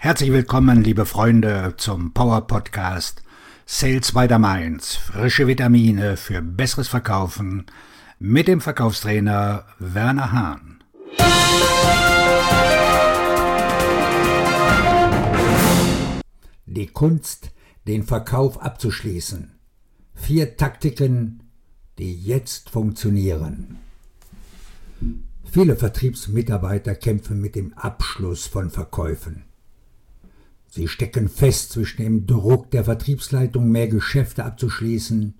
Herzlich willkommen, liebe Freunde, zum Power Podcast Sales by the Mainz. Frische Vitamine für besseres Verkaufen mit dem Verkaufstrainer Werner Hahn. Die Kunst, den Verkauf abzuschließen. 4 Taktiken, die jetzt funktionieren. Viele Vertriebsmitarbeiter kämpfen mit dem Abschluss von Verkäufen. Sie stecken fest zwischen dem Druck der Vertriebsleitung, mehr Geschäfte abzuschließen,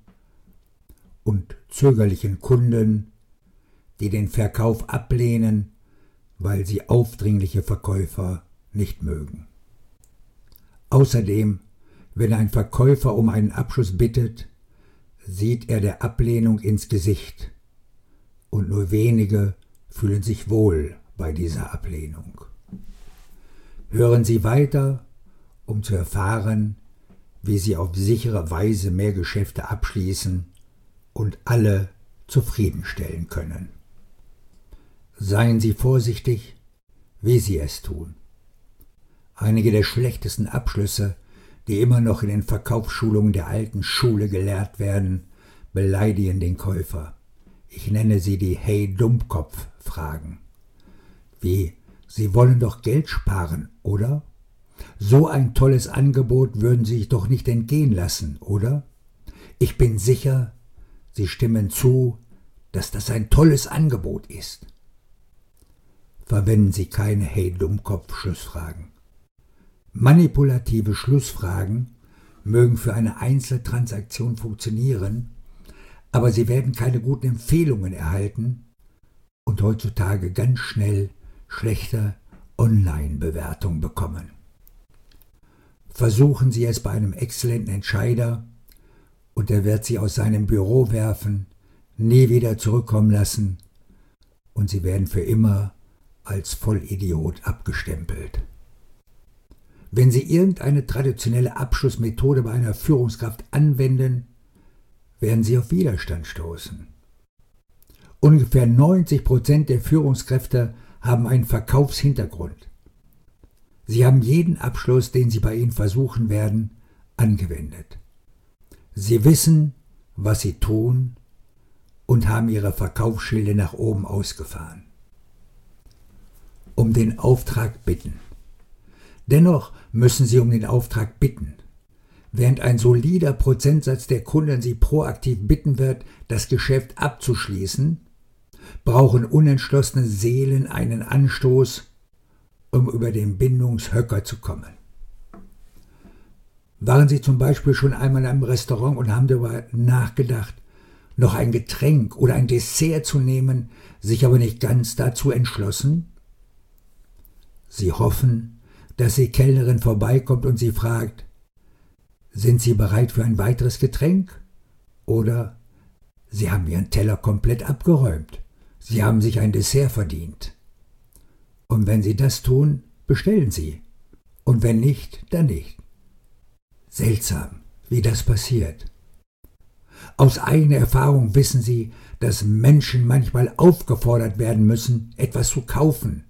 und zögerlichen Kunden, die den Verkauf ablehnen, weil sie aufdringliche Verkäufer nicht mögen. Außerdem, wenn ein Verkäufer um einen Abschluss bittet, sieht er der Ablehnung ins Gesicht, und nur wenige fühlen sich wohl bei dieser Ablehnung. Hören Sie weiter, um zu erfahren, wie Sie auf sichere Weise mehr Geschäfte abschließen und alle zufriedenstellen können. Seien Sie vorsichtig, wie Sie es tun. Einige der schlechtesten Abschlüsse, die immer noch in den Verkaufsschulungen der alten Schule gelehrt werden, beleidigen den Käufer. Ich nenne sie die Hey-Dummkopf-Fragen. Wie: Sie wollen doch Geld sparen, oder? So ein tolles Angebot würden Sie sich doch nicht entgehen lassen, oder? Ich bin sicher, Sie stimmen zu, dass das ein tolles Angebot ist. Verwenden Sie keine Hey-Dummkopf-Schlussfragen. Manipulative Schlussfragen mögen für eine Einzeltransaktion funktionieren, aber Sie werden keine guten Empfehlungen erhalten und heutzutage ganz schnell schlechte Online-Bewertungen bekommen. Versuchen Sie es bei einem exzellenten Entscheider, und er wird Sie aus seinem Büro werfen, nie wieder zurückkommen lassen, und Sie werden für immer als Vollidiot abgestempelt. Wenn Sie irgendeine traditionelle Abschlussmethode bei einer Führungskraft anwenden, werden Sie auf Widerstand stoßen. Ungefähr 90% der Führungskräfte haben einen Verkaufshintergrund. Sie haben jeden Abschluss, den Sie bei Ihnen versuchen werden, angewendet. Sie wissen, was Sie tun, und haben Ihre Verkaufsschilde nach oben ausgefahren. Um den Auftrag bitten. Dennoch müssen Sie um den Auftrag bitten. Während ein solider Prozentsatz der Kunden Sie proaktiv bitten wird, das Geschäft abzuschließen, brauchen unentschlossene Seelen einen Anstoß, um über den Bindungshöcker zu kommen. Waren Sie zum Beispiel schon einmal in einem Restaurant und haben darüber nachgedacht, noch ein Getränk oder ein Dessert zu nehmen, sich aber nicht ganz dazu entschlossen? Sie hoffen, dass die Kellnerin vorbeikommt und Sie fragt: Sind Sie bereit für ein weiteres Getränk? Oder: Sie haben Ihren Teller komplett abgeräumt. Sie haben sich ein Dessert verdient. Und wenn Sie das tun, bestellen Sie. Und wenn nicht, dann nicht. Seltsam, wie das passiert. Aus eigener Erfahrung wissen Sie, dass Menschen manchmal aufgefordert werden müssen, etwas zu kaufen.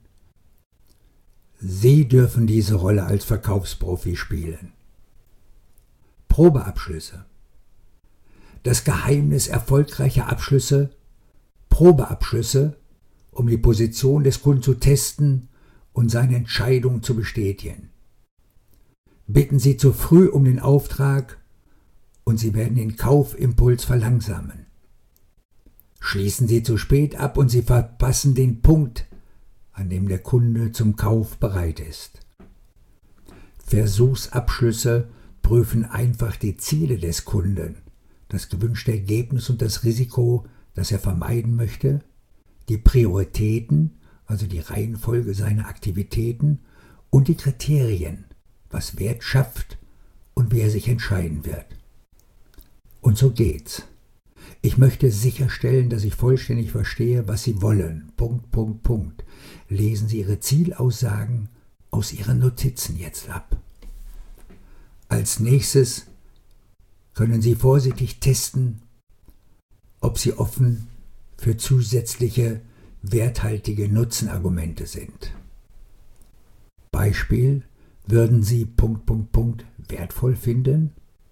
Sie dürfen diese Rolle als Verkaufsprofi spielen. Probeabschlüsse. Das Geheimnis erfolgreicher Abschlüsse: Probeabschlüsse, um die Position des Kunden zu testen und seine Entscheidung zu bestätigen. Bitten Sie zu früh um den Auftrag, und Sie werden den Kaufimpuls verlangsamen. Schließen Sie zu spät ab, und Sie verpassen den Punkt, an dem der Kunde zum Kauf bereit ist. Versuchsabschlüsse prüfen einfach die Ziele des Kunden, das gewünschte Ergebnis und das Risiko, das er vermeiden möchte, die Prioritäten, also die Reihenfolge seiner Aktivitäten, und die Kriterien, was Wert schafft und wie er sich entscheiden wird. Und so geht's. Ich möchte sicherstellen, dass ich vollständig verstehe, was Sie wollen. ... Lesen Sie Ihre Zielaussagen aus Ihren Notizen jetzt ab. Als nächstes können Sie vorsichtig testen, ob Sie offen für zusätzliche werthaltige Nutzenargumente sind. Beispiel: würden Sie ... wertvoll finden?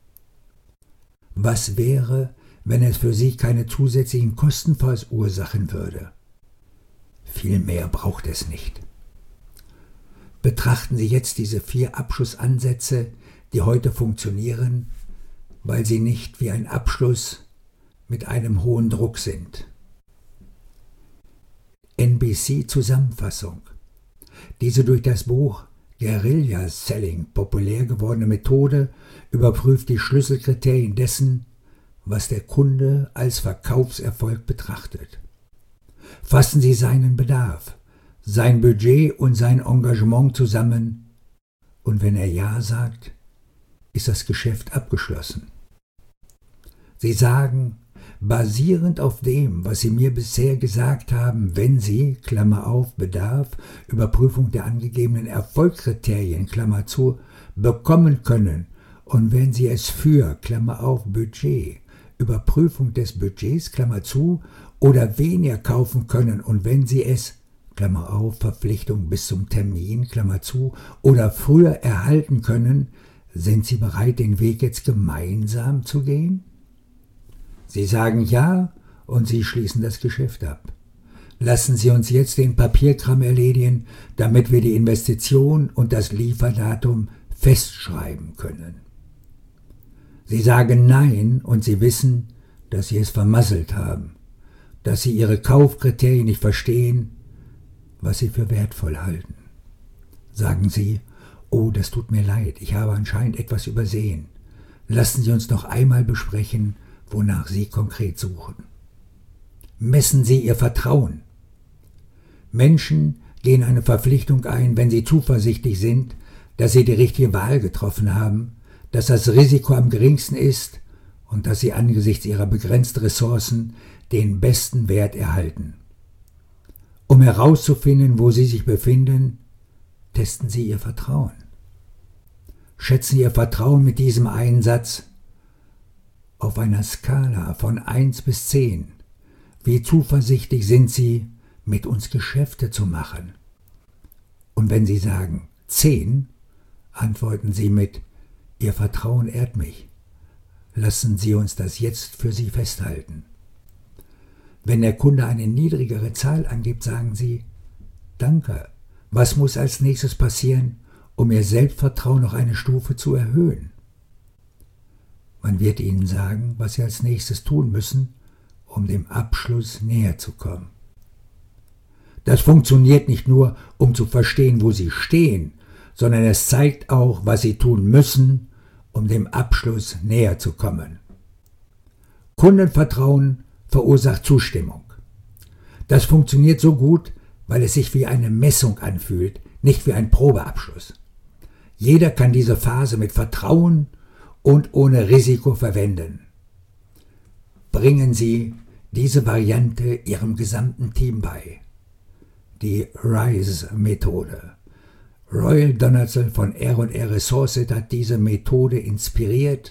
Was wäre, wenn es für Sie keine zusätzlichen Kosten verursachen würde? Viel mehr braucht es nicht. Betrachten Sie jetzt diese 4 Abschlussansätze, die heute funktionieren, weil sie nicht wie ein Abschluss mit einem hohen Druck sind. NBC-Zusammenfassung. Diese durch das Buch Guerilla Selling populär gewordene Methode überprüft die Schlüsselkriterien dessen, was der Kunde als Verkaufserfolg betrachtet. Fassen Sie seinen Bedarf, sein Budget und sein Engagement zusammen, und wenn er Ja sagt, ist das Geschäft abgeschlossen. Sie sagen, basierend auf dem, was Sie mir bisher gesagt haben, wenn Sie, Klammer auf, Bedarf, Überprüfung der angegebenen Erfolgskriterien, Klammer zu, bekommen können und wenn Sie es für, Klammer auf, Budget, Überprüfung des Budgets, Klammer zu, oder weniger kaufen können und wenn Sie es, Klammer auf, Verpflichtung bis zum Termin, Klammer zu, oder früher erhalten können, sind Sie bereit, den Weg jetzt gemeinsam zu gehen? Sie sagen Ja und Sie schließen das Geschäft ab. Lassen Sie uns jetzt den Papierkram erledigen, damit wir die Investition und das Lieferdatum festschreiben können. Sie sagen Nein und Sie wissen, dass Sie es vermasselt haben, dass Sie Ihre Kaufkriterien nicht verstehen, was Sie für wertvoll halten. Sagen Sie, oh, das tut mir leid, ich habe anscheinend etwas übersehen. Lassen Sie uns noch einmal besprechen, wonach Sie konkret suchen. Messen Sie Ihr Vertrauen. Menschen gehen eine Verpflichtung ein, wenn sie zuversichtlich sind, dass sie die richtige Wahl getroffen haben, dass das Risiko am geringsten ist und dass sie angesichts ihrer begrenzten Ressourcen den besten Wert erhalten. Um herauszufinden, wo Sie sich befinden, testen Sie Ihr Vertrauen. Schätzen Sie Ihr Vertrauen mit diesem Einsatz auf einer Skala von 1 bis 10. Wie zuversichtlich sind Sie, mit uns Geschäfte zu machen? Und wenn Sie sagen 10, antworten Sie mit Ihr Vertrauen ehrt mich. Lassen Sie uns das jetzt für Sie festhalten. Wenn der Kunde eine niedrigere Zahl angibt, sagen Sie Danke. Was muss als nächstes passieren, um Ihr Selbstvertrauen noch eine Stufe zu erhöhen? Man wird Ihnen sagen, was Sie als nächstes tun müssen, um dem Abschluss näher zu kommen. Das funktioniert nicht nur, um zu verstehen, wo Sie stehen, sondern es zeigt auch, was Sie tun müssen, um dem Abschluss näher zu kommen. Kundenvertrauen verursacht Zustimmung. Das funktioniert so gut, weil es sich wie eine Messung anfühlt, nicht wie ein Probeabschluss. Jeder kann diese Phase mit Vertrauen und ohne Risiko verwenden. Bringen Sie diese Variante Ihrem gesamten Team bei. Die RISE-Methode. Royal Donaldson von R&R Resources hat diese Methode inspiriert.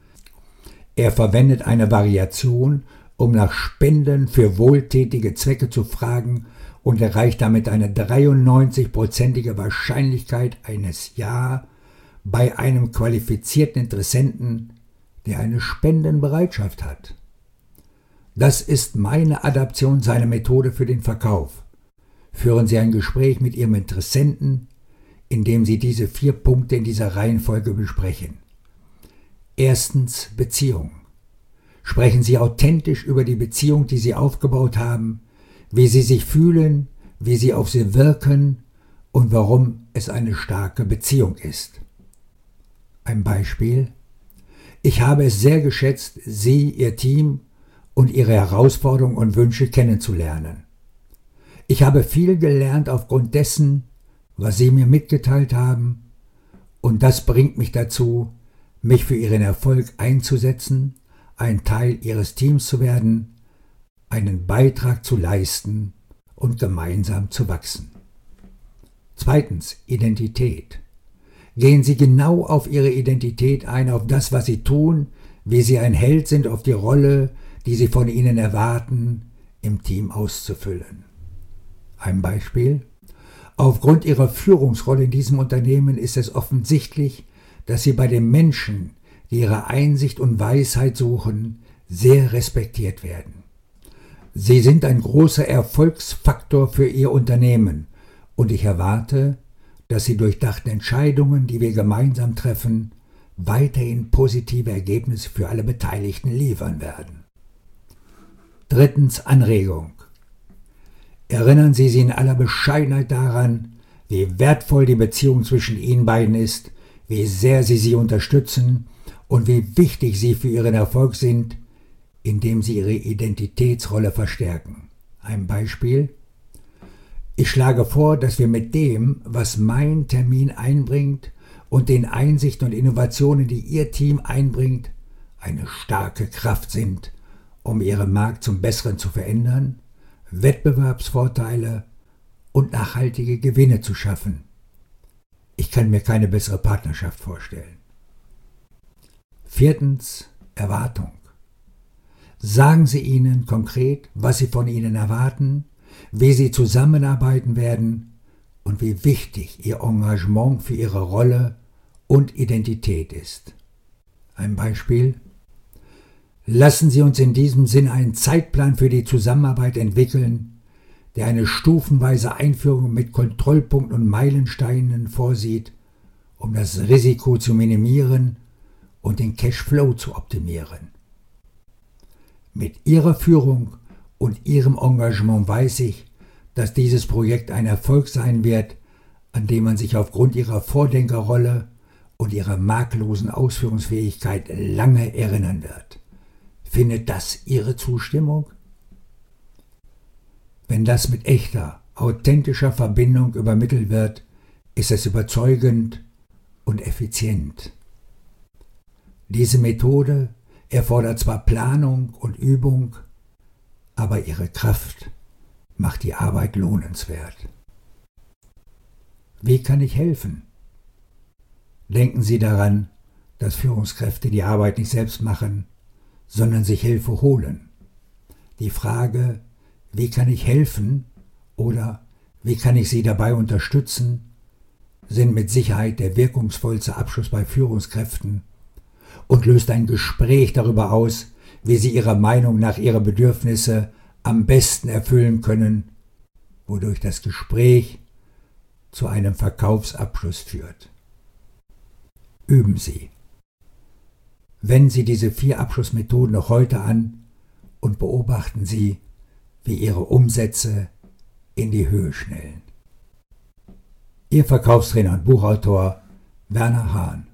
Er verwendet eine Variation, um nach Spenden für wohltätige Zwecke zu fragen und erreicht damit eine 93%ige Wahrscheinlichkeit eines Ja bei einem qualifizierten Interessenten, der eine Spendenbereitschaft hat. Das ist meine Adaption seiner Methode für den Verkauf. Führen Sie ein Gespräch mit Ihrem Interessenten, indem Sie diese 4 Punkte in dieser Reihenfolge besprechen. Erstens Beziehung. Sprechen Sie authentisch über die Beziehung, die Sie aufgebaut haben, wie Sie sich fühlen, wie Sie auf sie wirken und warum es eine starke Beziehung ist. Ein Beispiel: Ich habe es sehr geschätzt, Sie, Ihr Team und Ihre Herausforderungen und Wünsche kennenzulernen. Ich habe viel gelernt aufgrund dessen, was Sie mir mitgeteilt haben, und das bringt mich dazu, mich für Ihren Erfolg einzusetzen, ein Teil Ihres Teams zu werden, einen Beitrag zu leisten und gemeinsam zu wachsen. Zweitens, Identität. Gehen Sie genau auf Ihre Identität ein, auf das, was Sie tun, wie Sie ein Held sind, auf die Rolle, die Sie von Ihnen erwarten, im Team auszufüllen. Ein Beispiel: Aufgrund Ihrer Führungsrolle in diesem Unternehmen ist es offensichtlich, dass Sie bei den Menschen, die Ihre Einsicht und Weisheit suchen, sehr respektiert werden. Sie sind ein großer Erfolgsfaktor für Ihr Unternehmen und ich erwarte, dass Sie durch durchdachte Entscheidungen, die wir gemeinsam treffen, weiterhin positive Ergebnisse für alle Beteiligten liefern werden. 3. Anregung. Erinnern Sie sich in aller Bescheidenheit daran, wie wertvoll die Beziehung zwischen Ihnen beiden ist, wie sehr Sie unterstützen und wie wichtig Sie für Ihren Erfolg sind, indem Sie Ihre Identitätsrolle verstärken. Ein Beispiel: Ich schlage vor, dass wir mit dem, was mein Termin einbringt und den Einsichten und Innovationen, die Ihr Team einbringt, eine starke Kraft sind, um Ihren Markt zum Besseren zu verändern, Wettbewerbsvorteile und nachhaltige Gewinne zu schaffen. Ich kann mir keine bessere Partnerschaft vorstellen. 4. Erwartung. Sagen Sie ihnen konkret, was Sie von ihnen erwarten, wie Sie zusammenarbeiten werden und wie wichtig Ihr Engagement für Ihre Rolle und Identität ist. Ein Beispiel: Lassen Sie uns in diesem Sinn einen Zeitplan für die Zusammenarbeit entwickeln, der eine stufenweise Einführung mit Kontrollpunkten und Meilensteinen vorsieht, um das Risiko zu minimieren und den Cashflow zu optimieren. Mit Ihrer Führung und Ihrem Engagement weiß ich, dass dieses Projekt ein Erfolg sein wird, an dem man sich aufgrund Ihrer Vordenkerrolle und Ihrer makellosen Ausführungsfähigkeit lange erinnern wird. Findet das Ihre Zustimmung? Wenn das mit echter, authentischer Verbindung übermittelt wird, ist es überzeugend und effizient. Diese Methode erfordert zwar Planung und Übung, aber ihre Kraft macht die Arbeit lohnenswert. Wie kann ich helfen? Denken Sie daran, dass Führungskräfte die Arbeit nicht selbst machen, sondern sich Hilfe holen. Die Frage, wie kann ich helfen oder wie kann ich Sie dabei unterstützen, sind mit Sicherheit der wirkungsvollste Abschluss bei Führungskräften und löst ein Gespräch darüber aus, wie Sie Ihrer Meinung nach Ihre Bedürfnisse am besten erfüllen können, wodurch das Gespräch zu einem Verkaufsabschluss führt. Üben Sie. Wenden Sie diese 4 Abschlussmethoden noch heute an und beobachten Sie, wie Ihre Umsätze in die Höhe schnellen. Ihr Verkaufstrainer und Buchautor Werner Hahn.